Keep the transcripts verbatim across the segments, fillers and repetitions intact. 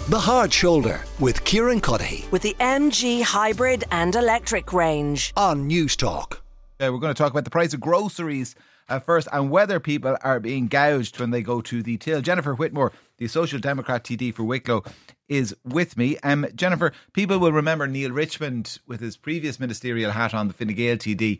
The Hard Shoulder with Kieran Cuddihy. With the M G hybrid and electric range. On News Talk. Uh, we're going to talk about the price of groceries uh, first and whether people are being gouged when they go to the till. Jennifer Whitmore, the Social Democrat T D for Wicklow, is with me. Um, Jennifer, people will remember Neil Richmond with his previous ministerial hat on, the Fine Gael T D,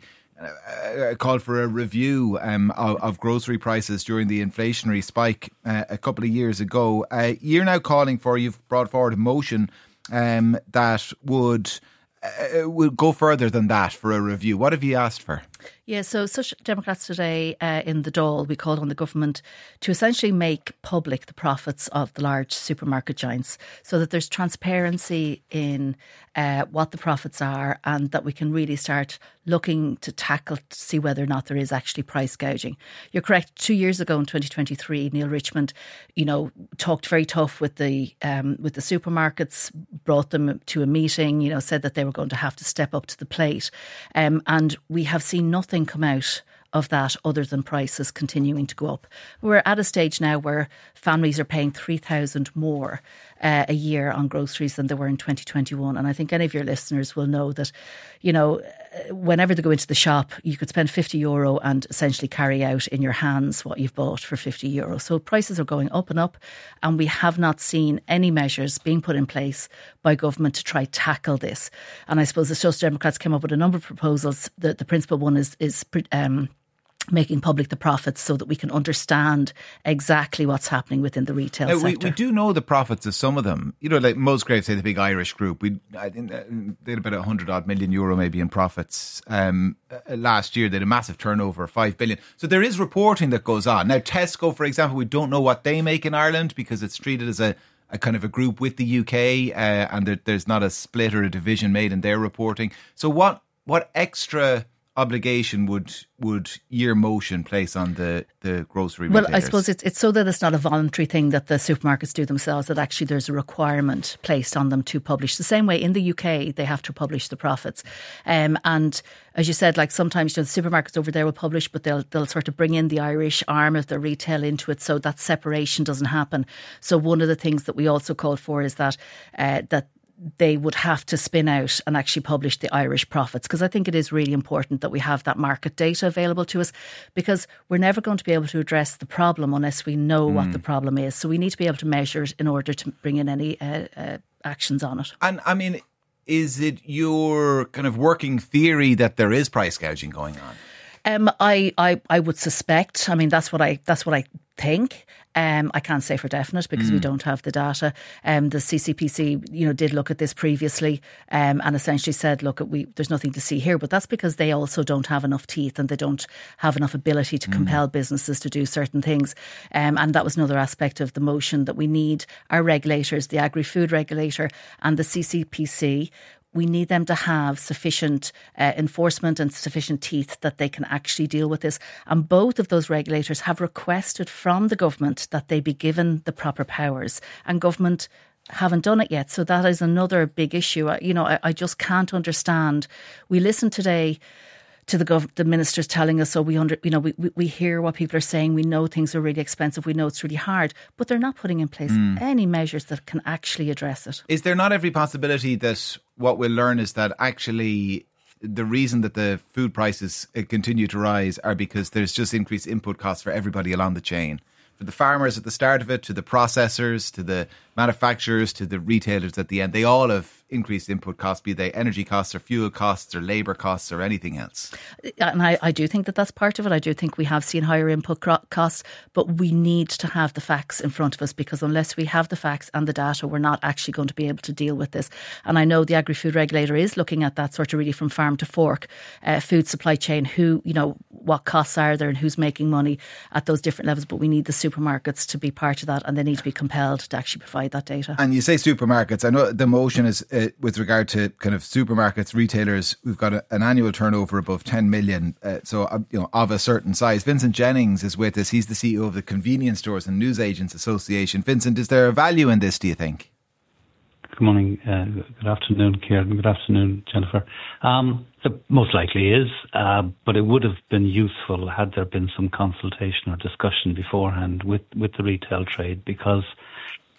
uh, called for a review um, of, of grocery prices during the inflationary spike uh, a couple of years ago. Uh, you're now calling for, you've brought forward a motion um, that would, uh, would go further than that for a review. What have you asked for? Yeah, so Social Democrats today uh, in the Dáil, we called on the government to essentially make public the profits of the large supermarket giants so that there's transparency in uh, what the profits are and that we can really start looking to tackle to see whether or not there is actually price gouging. You're correct. Two years ago in twenty twenty-three, Neil Richmond, you know, talked very tough with the um, with the supermarkets, brought them to a meeting, you know, said that they were going to have to step up to the plate. Um, and we have seen nothing come out of that other than prices continuing to go up. We're at a stage now where families are paying three thousand more uh, a year on groceries than they were in twenty twenty-one. And I think any of your listeners will know that, you know, whenever they go into the shop, you could spend fifty euro and essentially carry out in your hands what you've bought for fifty euro. So prices are going up and up, and we have not seen any measures being put in place by government to try tackle this. And I suppose the Social Democrats came up with a number of proposals. The, the principal one is, is um, making public the profits so that we can understand exactly what's happening within the retail now, sector. We, we do know the profits of some of them. You know, like Musgrave, say the big Irish group, we I think they had about one hundred odd million euro maybe in profits um, last year. They had a massive turnover of five billion. So there is reporting that goes on. Now Tesco, for example, we don't know what they make in Ireland because it's treated as a, a kind of a group with the U K uh, and there, there's not a split or a division made in their reporting. So what what extra obligation would would your motion place on the, the grocery retailers? Well, I suppose it's, it's so that it's not a voluntary thing that the supermarkets do themselves, that actually there's a requirement placed on them to publish. The same way in the U K, they have to publish the profits. Um, and as you said, like sometimes you know, the supermarkets over there will publish, but they'll they'll sort of bring in the Irish arm of the retail into it, so that separation doesn't happen. So one of the things that we also called for is that uh, that they would have to spin out and actually publish the Irish profits, because I think it is really important that we have that market data available to us, because we're never going to be able to address the problem unless we know mm. what the problem is. So we need to be able to measure it in order to bring in any uh, uh, actions on it. And I mean, is it your kind of working theory that there is price gouging going on? Um, I, I, I would suspect. I mean, that's what I that's what I think. Um, I can't say for definite because mm. we don't have the data. Um, the C C P C, you know, did look at this previously um, and essentially said, look, we there's nothing to see here. But that's because they also don't have enough teeth and they don't have enough ability to mm. compel businesses to do certain things. Um, and that was another aspect of the motion, that we need our regulators, the Agri-Food Regulator and the C C P C. We need them to have sufficient uh, enforcement and sufficient teeth that they can actually deal with this. And both of those regulators have requested from the government that they be given the proper powers. And government haven't done it yet. So that is another big issue. You know, I, I just can't understand. We listened today to the gov- the ministers telling us, so we under, you know, we, we, we hear what people are saying. We know things are really expensive. We know it's really hard, but they're not putting in place mm. any measures that can actually address it. Is there not every possibility that what we'll learn is that actually the reason that the food prices continue to rise are because there's just increased input costs for everybody along the chain? For the farmers at the start of it, to the processors, to the manufacturers, to the retailers at the end, they all have increased input costs, be they energy costs or fuel costs or labour costs or anything else. And I, I do think that that's part of it. I do think we have seen higher input costs, but we need to have the facts in front of us, because unless we have the facts and the data, we're not actually going to be able to deal with this. And I know the Agri-Food Regulator is looking at that sort of really from farm to fork, uh, food supply chain, who, you know, what costs are there and who's making money at those different levels. But we need the supermarkets to be part of that, and they need to be compelled to actually provide that data. And you say supermarkets. I know the motion is uh, with regard to kind of supermarkets, retailers who've got a, an annual turnover above ten million, uh, so uh, you know, of a certain size. Vincent Jennings is with us. He's the C E O of the Convenience Stores and Newsagents Association. Vincent, is there a value in this, do you think? Good morning, uh, good afternoon, Kieran. Good afternoon, Jennifer. Um, it most likely is, uh, but it would have been useful had there been some consultation or discussion beforehand with, with the retail trade, because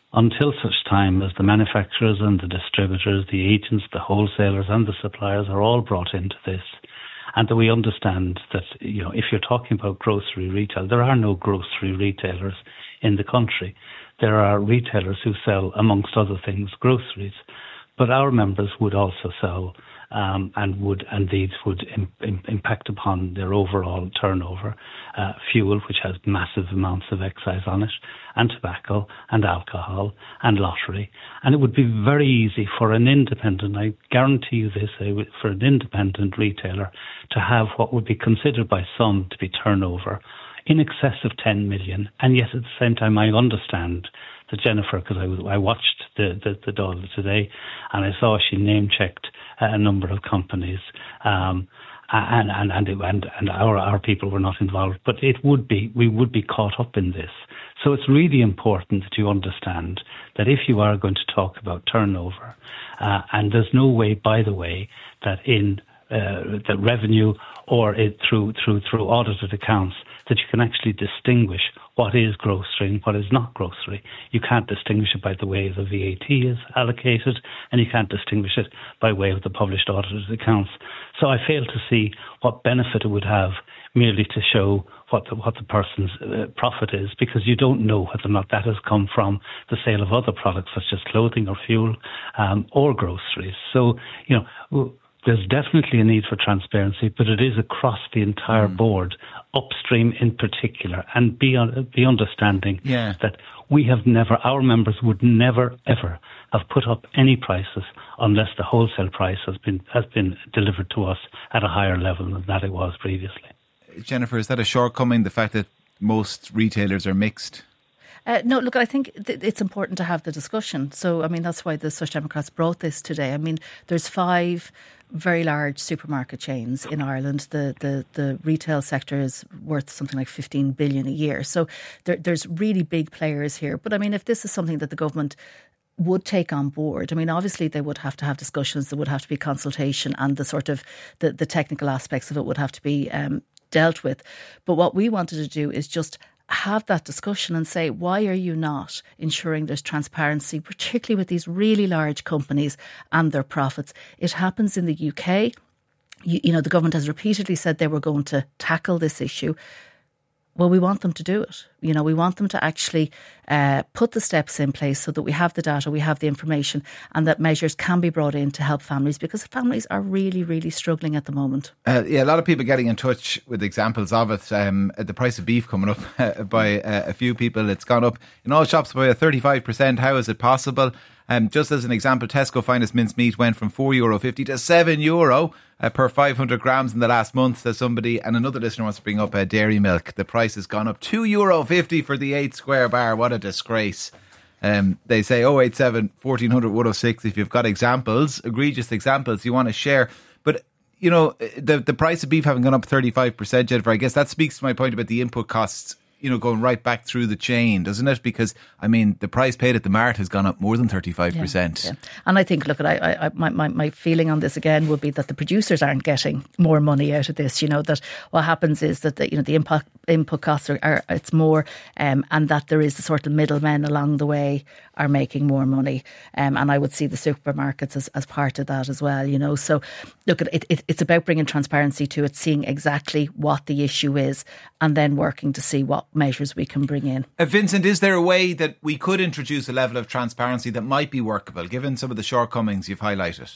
until such time as the manufacturers and the distributors, the agents, the wholesalers and the suppliers are all brought into this. And that we understand that, you know, if you're talking about grocery retail, there are no grocery retailers in the country. There are retailers who sell, amongst other things, groceries. But our members would also sell um, and would and these would im- im- impact upon their overall turnover. Uh, fuel, which has massive amounts of excise on it, and tobacco and alcohol and lottery. And it would be very easy for an independent, I guarantee you this, for an independent retailer to have what would be considered by some to be turnover in excess of ten million. And yet at the same time, I understand that Jennifer, because I, was, I watched the, the, the Dáil today and I saw she name-checked a number of companies um, and and and, it, and, and our, our people were not involved. But it would be, we would be caught up in this. So it's really important that you understand that if you are going to talk about turnover, uh, and there's no way, by the way, that in uh, the revenue or it through through through audited accounts, that you can actually distinguish what is grocery and what is not grocery. You can't distinguish it by the way the V A T is allocated, and you can't distinguish it by way of the published audited accounts. So I fail to see what benefit it would have merely to show what the, what the person's uh, profit is, because you don't know whether or not that has come from the sale of other products such as clothing or fuel um, or groceries. So, you know, w- there's definitely a need for transparency, but it is across the entire mm. board, upstream in particular, and be, un- be understanding yeah. that we have never, our members would never, ever have put up any prices unless the wholesale price has been has been delivered to us at a higher level than that it was previously. Jennifer, is that a shortcoming, the fact that most retailers are mixed? Uh, no, look, I think th- it's important to have the discussion. So, I mean, that's why the Social Democrats brought this today. I mean, there's five very large supermarket chains in Ireland. The the, the retail sector is worth something like fifteen billion a year. So there, there's really big players here. But I mean, if this is something that the government would take on board, I mean, obviously they would have to have discussions, there would have to be consultation, and the sort of the, the technical aspects of it would have to be um, dealt with. But what we wanted to do is just have that discussion and say, why are you not ensuring there's transparency, particularly with these really large companies and their profits? It happens in the U K. You, you know, the government has repeatedly said they were going to tackle this issue. Well, we want them to do it. You know, we want them to actually uh, put the steps in place so that we have the data, we have the information, and that measures can be brought in to help families, because families are really, really struggling at the moment. Uh, yeah, a lot of people getting in touch with examples of it. Um, the price of beef coming up uh, by uh, a few people. It's gone up in all shops by a thirty-five percent. How is it possible? Um, just as an example, Tesco finest minced meat went from four euro fifty to seven euro uh, per five hundred grams in the last month, says somebody. And another listener wants to bring up uh, dairy milk. The price has gone up two euro fifty for the eight square bar. What a disgrace. Um, they say oh eight seven, fourteen hundred, one oh six if you've got examples, egregious examples you want to share. But, you know, the, the price of beef having gone up thirty-five percent, Jennifer, I guess that speaks to my point about the input costs, you know, going right back through the chain, doesn't it? Because, I mean, the price paid at the mart has gone up more than thirty-five percent. Yeah, yeah. And I think, look, I, I, my, my, my feeling on this again would be that the producers aren't getting more money out of this. You know, that what happens is that the, you know, the input, input costs are, are it's more, um, and that there is the sort of middlemen along the way are making more money. Um, and I would see the supermarkets as, as part of that as well, you know. So, look, it, it, it's about bringing transparency to it, seeing exactly what the issue is, and then working to see what measures we can bring in. Uh, Vincent, is there a way that we could introduce a level of transparency that might be workable, given some of the shortcomings you've highlighted?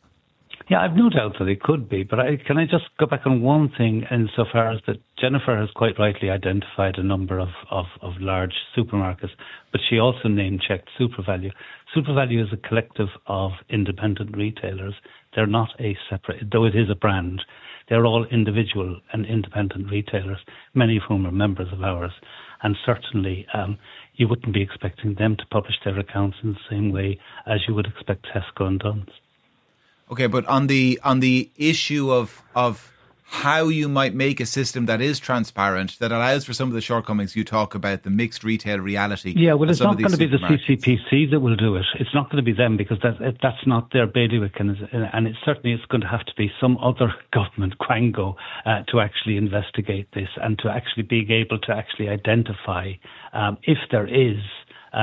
Yeah, I've no doubt that it could be, but I, can I just go back on one thing insofar as that Jennifer has quite rightly identified a number of, of, of large supermarkets, but she also name-checked SuperValu. SuperValu is a collective of independent retailers. They're not a separate, though it is a brand. They're all individual and independent retailers, many of whom are members of ours. And certainly um, you wouldn't be expecting them to publish their accounts in the same way as you would expect Tesco and Dunnes. Okay, but on the on the issue of of how you might make a system that is transparent, that allows for some of the shortcomings you talk about, the mixed retail reality. Yeah, well, it's not going to be the C C P C that will do it. It's not going to be them, because that that's not their bailiwick, and, and it certainly is going to have to be some other government quango uh, to actually investigate this and to actually be able to actually identify um, if there is uh,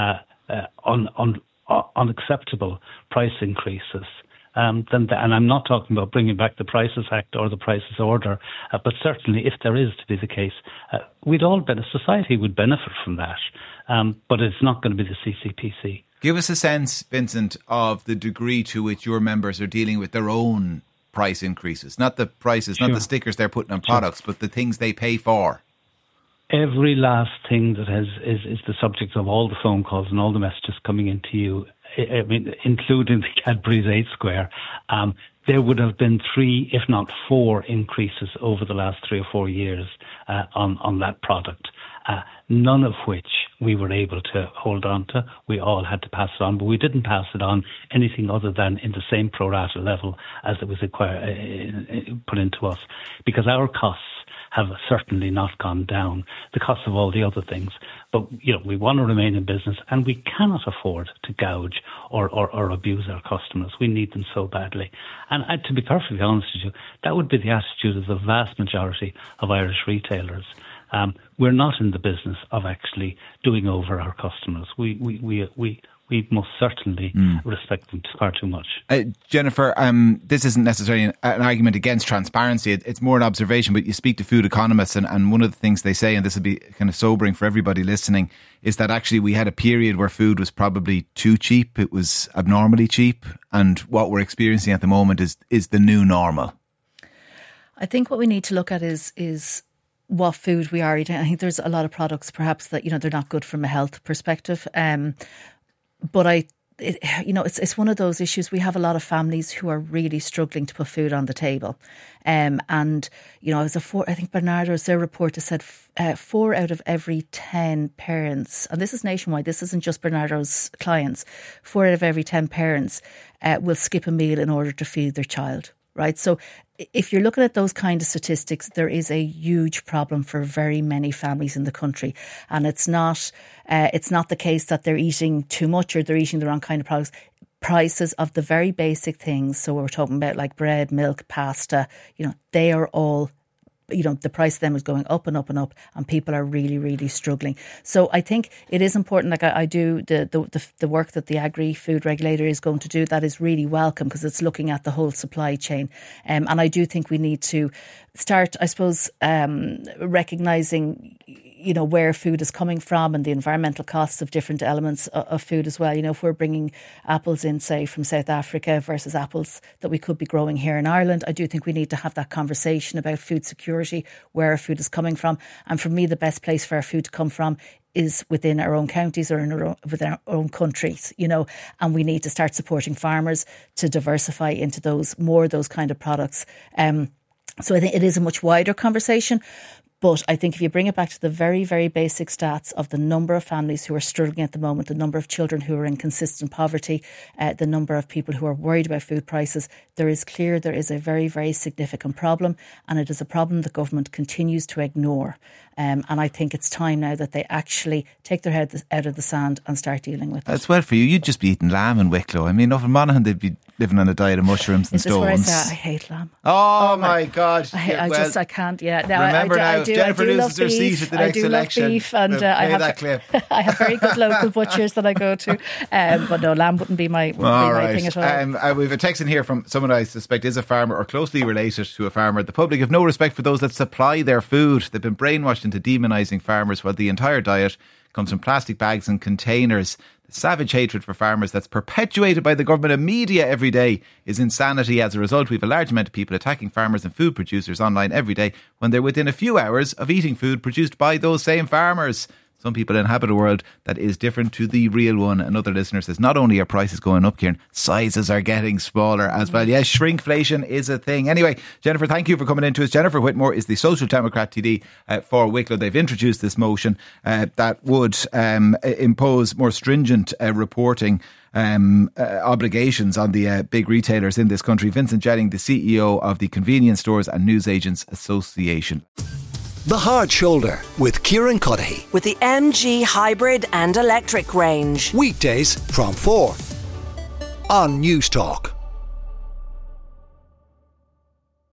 uh, un, un, uh, unacceptable price increases, um, then the, and I'm not talking about bringing back the Prices Act or the Prices Order, uh, but certainly if there is to be the case, uh, we'd all benefit, society would benefit from that, um, but it's not going to be the C C P C. Give us a sense, Vincent, of the degree to which your members are dealing with their own price increases, not the prices, Sure. not the stickers they're putting on products, sure. but the things they pay for. Every last thing that has is, is the subject of all the phone calls and all the messages coming into you, I mean, including the Cadbury's eight Square, um, there would have been three, if not four, increases over the last three or four years uh, on, on that product, uh, none of which we were able to hold on to. We all had to pass it on, but we didn't pass it on anything other than in the same pro rata level as it was acquired, uh, put into us, because our costs have certainly not gone down, the cost of all the other things. But, you know, we want to remain in business, and we cannot afford to gouge or, or, or abuse our customers. We need them so badly. And uh, to be perfectly honest with you, that would be the attitude of the vast majority of Irish retailers. Um, we're not in the business of actually doing over our customers. We we we we, we most certainly mm. respect them far too much. Uh, Jennifer, um, this isn't necessarily an, an argument against transparency. It, it's more an observation, but you speak to food economists, and, and one of the things they say, and this will be kind of sobering for everybody listening, is that actually we had a period where food was probably too cheap. It was abnormally cheap. And what we're experiencing at the moment is is the new normal. I think what we need to look at is is what food we are eating. I think there's a lot of products perhaps that, you know, they're not good from a health perspective. Um, but I, it, you know, it's it's one of those issues. We have a lot of families who are really struggling to put food on the table. Um, and, you know, as a four, I think Bernardo's, their report has said uh, four out of every ten parents, and this is nationwide, this isn't just Bernardo's clients, four out of every ten parents uh, will skip a meal in order to feed their child. Right. So if you're looking at those kind of statistics, there is a huge problem for very many families in the country. And it's not uh, it's not the case that they're eating too much or they're eating the wrong kind of products. Prices of the very basic things, so we're talking about like bread, milk, pasta, you know, they are all, you know, the price of them is going up and up and up, and people are really, really struggling. So I think it is important, like I, I do, the, the the work that the Agri-Food Regulator is going to do, that is really welcome because it's looking at the whole supply chain. Um, and I do think we need to start, I suppose, um, recognising, you know, where food is coming from and the environmental costs of different elements of, of food as well. You know, if we're bringing apples in, say, from South Africa versus apples that we could be growing here in Ireland, I do think we need to have that conversation about food security, where our food is coming from. And for me, the best place for our food to come from is within our own counties or in our own, within our own countries, you know, and we need to start supporting farmers to diversify into those, more of those kind of products. Um, so I think it is a much wider conversation. But I think if you bring it back to the very, very basic stats of the number of families who are struggling at the moment, the number of children who are in consistent poverty, uh, the number of people who are worried about food prices, there is clear there is a very, very significant problem, and it is a problem the government continues to ignore. Um, and I think it's time now that they actually take their head out of the sand and start dealing with it. That's well for you. You'd just be eating lamb in Wicklow. I mean, up in Monaghan, they'd be living on a diet of mushrooms and is this stones. Where I say I hate lamb? Oh, oh my, my God! I, I well, just I can't. Yeah. Now, remember I, I, now, I do, if Jennifer I do loses her beef, seat at the next I do election, love beef, and uh, I have that clip. I have very good local butchers that I go to. Um, but no, lamb wouldn't be my, wouldn't all be my right. thing at all. Um, uh, we have a text in here from someone I suspect is a farmer or closely related to a farmer. The public have no respect for those that supply their food. They've been brainwashed into demonising farmers while the entire diet comes from plastic bags and containers. The savage hatred for farmers that's perpetuated by the government and media every day is insanity. As a result, we have a large amount of people attacking farmers and food producers online every day when they're within a few hours of eating food produced by those same farmers. Some people inhabit a world that is different to the real one. Another listener says, not only are prices going up, Kieran, sizes are getting smaller as well. Yes, shrinkflation is a thing. Anyway, Jennifer, thank you for coming into us. Jennifer Whitmore is the Social Democrat T D uh, for Wicklow. They've introduced this motion uh, that would um, impose more stringent uh, reporting Um, uh, obligations on the uh, big retailers in this country. Vincent Jennings, the C E O of the Convenience Stores and Newsagents Association. The Hard Shoulder with Kieran Cuddihy. With the M G Hybrid and Electric range. Weekdays from four on News Talk.